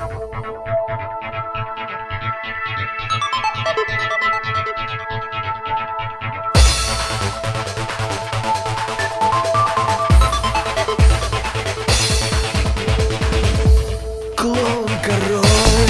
Клоун-король.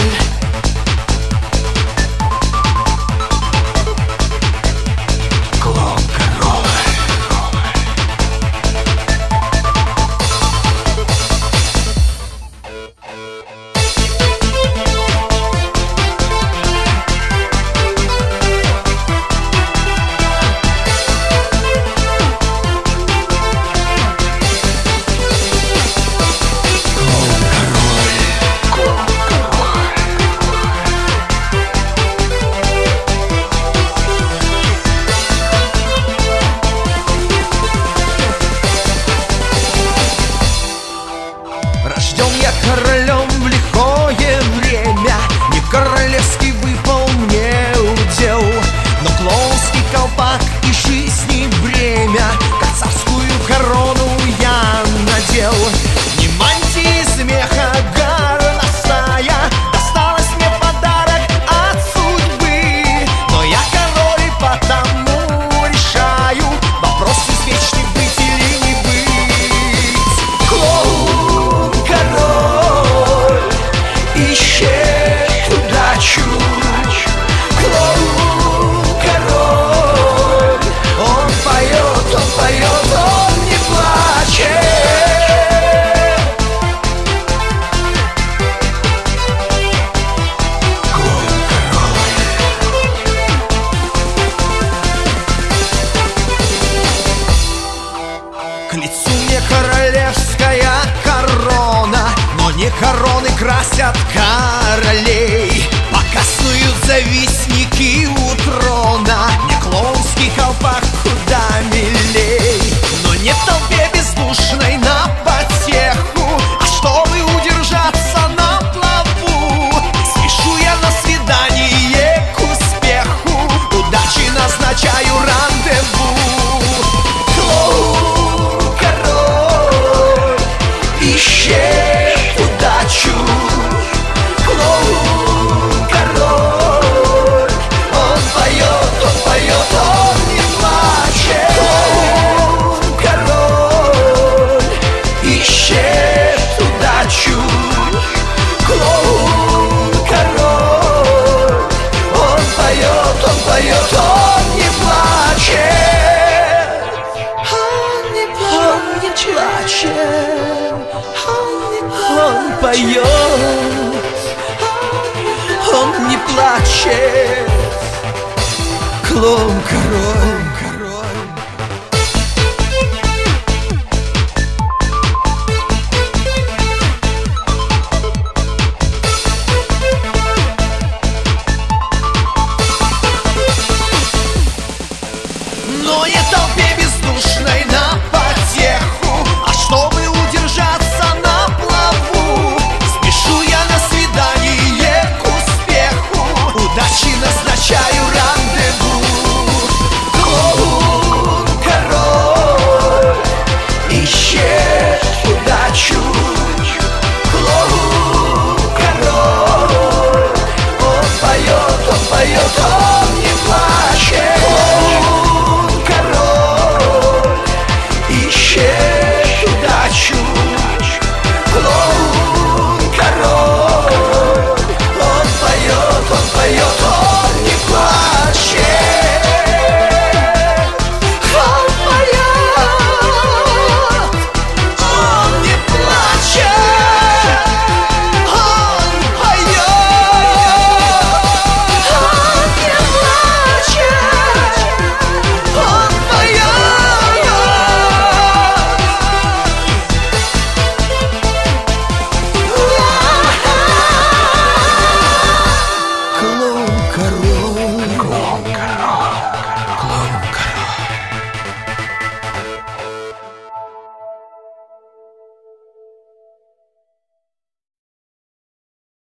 Рожден я королем в лихое время, не королевский выпал мне удел, но клоунский колпак и жизни бремя, как царскую корону я надел. Не мантии из меха горностая, досталась мне подарок от судьбы, но я король и потому решаю вопрос извечный: быть или не быть. Клоун-король ищет удачу. Клоун-король, он поет, он не плачет. Клоун-король. К лицу мне королевская корона, но не короны красят королей. Пока снуют завистники у трона, мне клоунский колпак куда милей. Но не в толпе бездушной на потеху, а чтобы удержаться на плаву, спешу я на свидание к успеху, удачи назначаю рандеву. Клоун-король ищет удачу. Клоун-король, он поет, он не плачет. Клоун-король ищет удачу. Клоун-король, он поет, он не плачет. Он не плачет. Он поет, он не плачет. Клоун-король.